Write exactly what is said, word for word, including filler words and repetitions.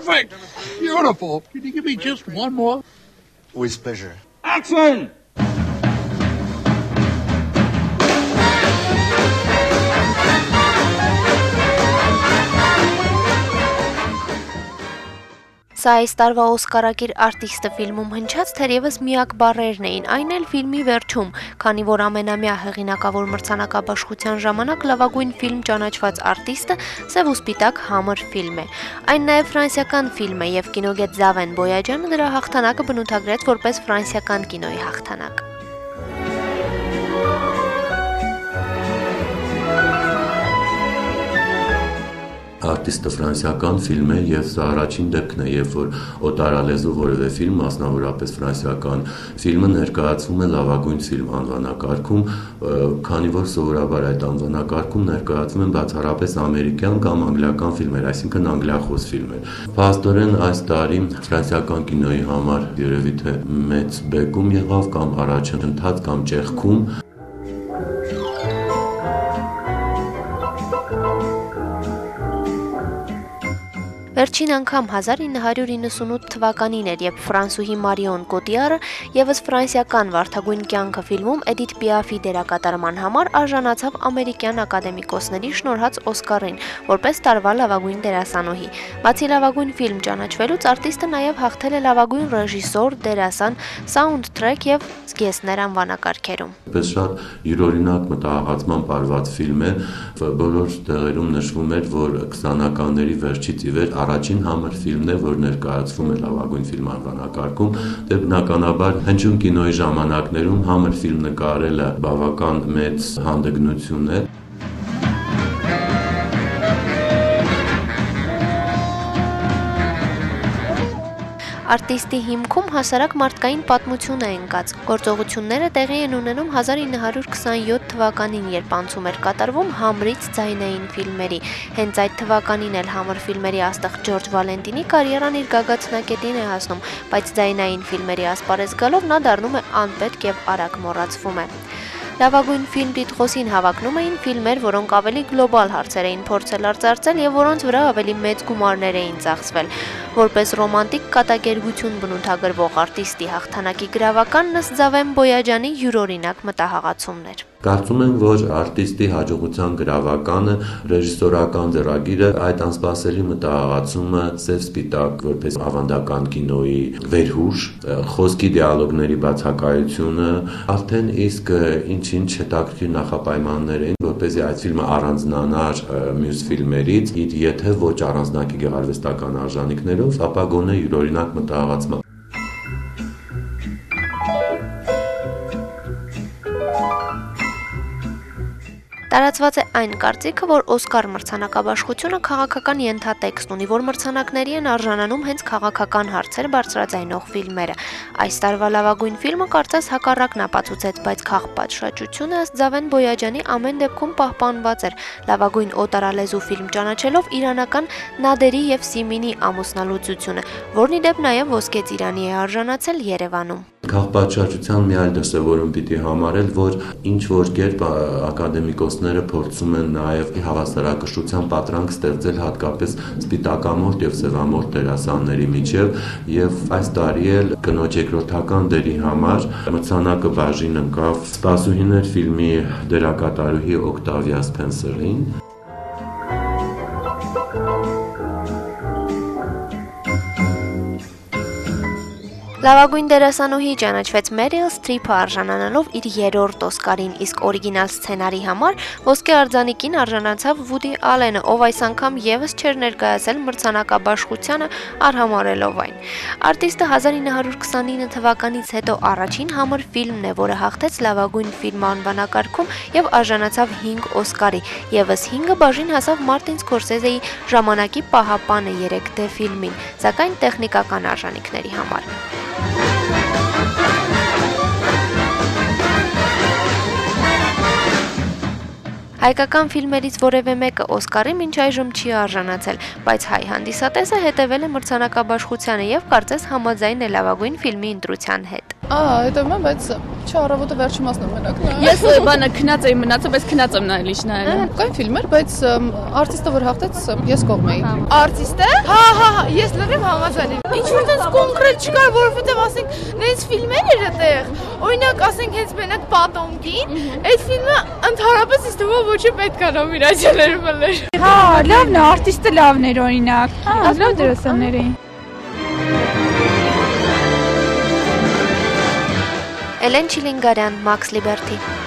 Perfect! Beautiful! Can you give me just one more? With pleasure. Action! Սա այս տարվա Օսկարակիր արտիստը ֆիլմում հնչած թերևս միակ բառերն էին, այն էլ ֆիլմի վերջում, քանի որ ամենամյա հեղինակավոր մրցանակաբաշխության ժամանակ լավագույն ֆիլմ ճանաչված արտիստը «Սև ու սպիտակ» համր ֆիլմ է։ Այն նաև ֆրանսիական ֆիլմ է և կինոգետ Զավեն Բոյաջյանը դրա հաղթանակը բնութագրեց որպես ֆրանսիական կինոյի հաղթանակ։ Արտիստը ֆրանսիական ֆիլմ է եւ սա առաջին դեպքն է, երբ որ օտարալեզու որևէ ֆիլմ, մասնավորապես ֆրանսիական ֆիլմը ներկայացվում է լավագույն ֆիլմ անվանակարգում, քանի որ սովորաբար այդ անվանակարգում ներկայացվում են բացառապես ամերիկյան կամ անգլիական ֆիլմեր, այսինքն անգլիախոս ֆիլմեր։ Փաստորեն այս տարի ֆրանսիական կինոյի համար երևի թե մեծ բեկում եղավ կամ առաջընթաց կամ ճեղքում։ Վերջին անգամ հազար ինը հարյուր իննսունութ թվականին էր, երբ ֆրանսուհի Մարիոն Կոտիարը ևս ֆրանսիական «Վարդագույն կյանքը» ֆիլմում Էդիթ Պիաֆի դերակատարման համար արժանացավ ամերիկյան ակադեմիկոսների շնորհած Օսկարին, որպես տարվա լավագույն դերասանուհի։ Բացի լավագույն ֆիլմ ճանաչվելուց, արտիստը նաև հաղթել է լավագույն ռեժիսոր, դերասան, սաունդթրեք և զգեստներ անվանակարգերում։ Պես շատ յուրօրինակ մտահղացման արված ֆիլմ է, բոլոր տեղերում նշվում էր, որ քսանականների վերջից ի վեր առաջին համր ֆիլմն է, որ ներկայացվում է լավագույն ֆիլմ անվանակարգում, դե բնականաբար հնչյուն կինոյի ժամանակներում համր ֆիլմ նկարելը բավական մեծ հանդգնություն է։ Արտիստի հիմքում հասարակ մարդկային պատմություն է ընկած։ Գործողությունները տեղի են ունենում հազար ինը հարյուր քսանյոթ թվականին, երբ անցում էր կատարվում համրից ձայնային ֆիլմերի։ Հենց այդ թվականին էլ համր ֆիլմերի աստղ Ջորջ Վալենտինի կարիերան իր գագաթնակետին է հասնում, բայց ձայնային ֆիլմերի ասպարեզ գալով նա դառնում է անպետք և արագ մոռացվում է։ Լավագույն ֆիլմ տիտղոսին հավակնում էին ֆիլմեր, որոնք ավելի գլոբալ հարցեր էին փորձել արծարծել և որոնց վրա ավելի մեծ գումարներ էին ծախսվել։ Որպես ռոմանտիկ կատակերգություն բնութագրվող արտիստի հաղթանակի գրավականն ըստ Զավեն Բոյաջյանի յուրօրինակ մտահղացումն էր։ Կարծում եմ, որ արտիստի հաջողության գրավականը ռեժիսորական ձեռագիրը, այդ անսպասելի մտահղացումը Սև սպիտակ որպես ավանդական կինոյի վերհուշ, խոսքի դիալոգների բացակայությունը, արդեն իսկ ինչ-ինչ հետաքրքիր նախապայմաններ էին, որպեսզի այդ ֆիլմը առանձնանար մյուս ֆիլմերից, եթե ոչ առանձնակի գեղարվեստական արժանինքներով, ապա գոնե յուրօրինակ մտահղացման։ Տարածված է այն կարծիքը, որ Օսկար մրցանակաբաշխությունը քաղաքական ենթատեքստ ունի, որ մրցանակների են արժանանում հենց քաղաքական հարցեր բարձրաձայնող ֆիլմերը։ Այս տարվա լավագույն ֆիլմը կարծես հակառակն ապացուցեց, բայց քաղբաճրաճությունը ըստ Զավեն Բոյաջյանի ամեն դեպքում պահպանված էր, լավագույն օտարալեզու ֆիլմ ճանաչելով իրանական Նադերի և Սիմինի ամուսնալուծությունը, որն ի դեպ նաև ոսկե ծիրանի է արժանացել Երևանում։ Քաղբաճրաճության մի այլ դրսևորում պիտի համարել, որ ինչ որ կերպ ակադեմիկոսները փորձում են նաև հավասարակշռության պատրանք ստեղծել հատկապես սպիտակամորթ եւ սևամորթ դերասանների միջև, եւ այս տարի էլ կնոջ երկրորդական դերի համար մրցանակը բաժին ընկավ «Սպասուհիներ» ֆիլմի դերակատարուհի Օկտավիա Սփենսերին։ Լավագույն դերասանուհի ճանաչվեց Մերիլ Սթրիփը արժանանալով իր երրորդ Օսկարին, իսկ օրիգինալ սցենարի համար ոսկե արձանիկին արժանացավ Վուդի Ալենը, ով այս անգամ ևս չէր ներկայացել մրցանակաբաշխությանը, արհամարհելով այն։ Արտիստը հազար ինը հարյուր քսանինը թվականից հետո առաջին համր ֆիլմն է, որը հաղթեց լավագույն ֆիլմ անվանակարգում և արժանացավ հինգ Օսկարի, ևս հինգը բաժին հասավ Մարտին Սկորսեզեի «Ժամանակի պահապանը» երեք դե ֆիլմին, սակայն տեխնիկական արժանինքների համար։ Հայկական ֆիլմերից որևէ մեկը Օսկարի մինչ այժմ չի արժանացել, բայց հայ հանդիսատեսը հետևել է մրցանակաբաշխությանը և կարծես համաձայն է լավագույն ֆիլմի ընտրության հետ։ Ահա, հետևում եմ, բայց Չէ, առավոտը վերջի մասն եմ մենակ նայել։ Ես բանը քնած էի մնացել, բայց քնած եմ նայել ինչ նայել։ Կային ֆիլմեր, բայց արտիստը որ հաղթեց, ես կողմ էի։ Արտիստը։ Հա, հա, ես լրիվ համաձայն եմ։ Ինչ որ տես կոնկրետ չկար, որովհետև ասենք, նենց ֆիլմեր էր այդտեղ։ Օրինակ, ասենք, հենց մենակ Պատոմկին, այդ ֆիլմը ընդհանրապես ինձ թվում է ոչ պետք է նոմինացիաներ մներ։ Հա, լավն է, արտիստը լավն էր օրինակ։ Հա, լավ դերասաններ էին։ Էլեն Չիլինգարյան, Մաքս Լիբերթի։